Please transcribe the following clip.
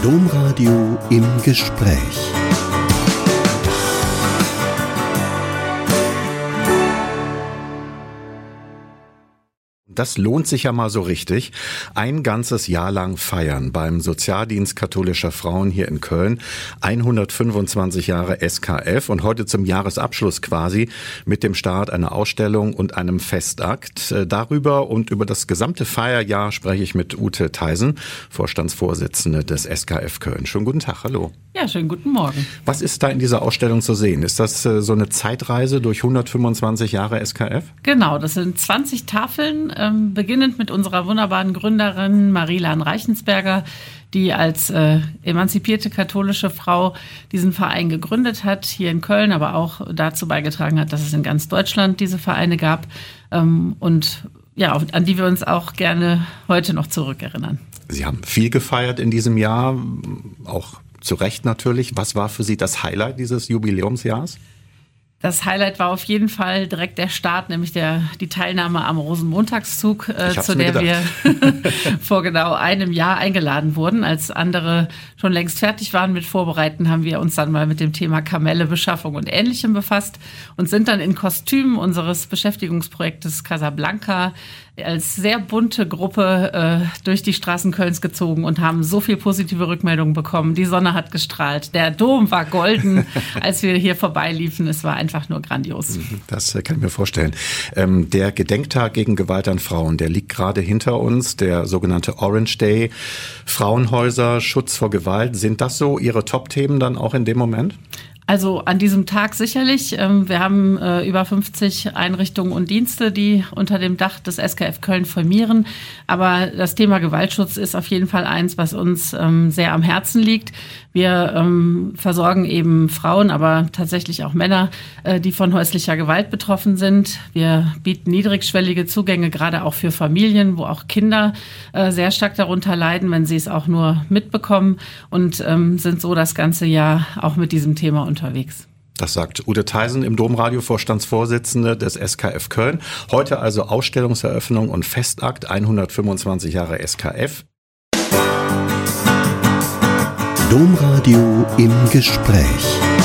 Domradio im Gespräch. Das lohnt sich ja mal so richtig. Ein ganzes Jahr lang feiern beim Sozialdienst katholischer Frauen hier in Köln. 125 Jahre SKF und heute zum Jahresabschluss quasi mit dem Start einer Ausstellung und einem Festakt. Darüber und über das gesamte Feierjahr spreche ich mit Ute Theisen, Vorstandsvorsitzende des SKF Köln. Schönen guten Tag, hallo. Ja, schönen guten Morgen. Was ist da in dieser Ausstellung zu sehen? Ist das so eine Zeitreise durch 125 Jahre SKF? Genau, das sind 20 Tafeln, beginnend mit unserer wunderbaren Gründerin Marilan Reichensberger, die als emanzipierte katholische Frau diesen Verein gegründet hat, hier in Köln, aber auch dazu beigetragen hat, dass es in ganz Deutschland diese Vereine gab und ja, an die wir uns auch gerne heute noch zurückerinnern. Sie haben viel gefeiert in diesem Jahr, auch zu Recht natürlich. Was war für Sie das Highlight dieses Jubiläumsjahres? Das Highlight war auf jeden Fall direkt der Start, nämlich die Teilnahme am Rosenmontagszug, zu der wir vor genau einem Jahr eingeladen wurden. Als andere schon längst fertig waren mit Vorbereiten, haben wir uns dann mal mit dem Thema Kamelle, Beschaffung und Ähnlichem befasst und sind dann in Kostümen unseres Beschäftigungsprojektes Casablanca als sehr bunte Gruppe durch die Straßen Kölns gezogen und haben so viel positive Rückmeldungen bekommen. Die Sonne hat gestrahlt, der Dom war golden, als wir hier vorbeiliefen. Es war einfach nur grandios. Das kann ich mir vorstellen. Der Gedenktag gegen Gewalt an Frauen, der liegt gerade hinter uns, der sogenannte Orange Day. Frauenhäuser, Schutz vor Gewalt, sind das so Ihre Top-Themen dann auch in dem Moment? Also an diesem Tag sicherlich. Wir haben über 50 Einrichtungen und Dienste, die unter dem Dach des SKF Köln firmieren. Aber das Thema Gewaltschutz ist auf jeden Fall eins, was uns sehr am Herzen liegt. Wir versorgen eben Frauen, aber tatsächlich auch Männer, die von häuslicher Gewalt betroffen sind. Wir bieten niedrigschwellige Zugänge, gerade auch für Familien, wo auch Kinder sehr stark darunter leiden, wenn sie es auch nur mitbekommen, und sind so das ganze Jahr auch mit diesem Thema unterwegs. Das sagt Ute Theisen im Domradio, Vorstandsvorsitzende des SKF Köln. Heute also Ausstellungseröffnung und Festakt, 125 Jahre SKF. Domradio im Gespräch.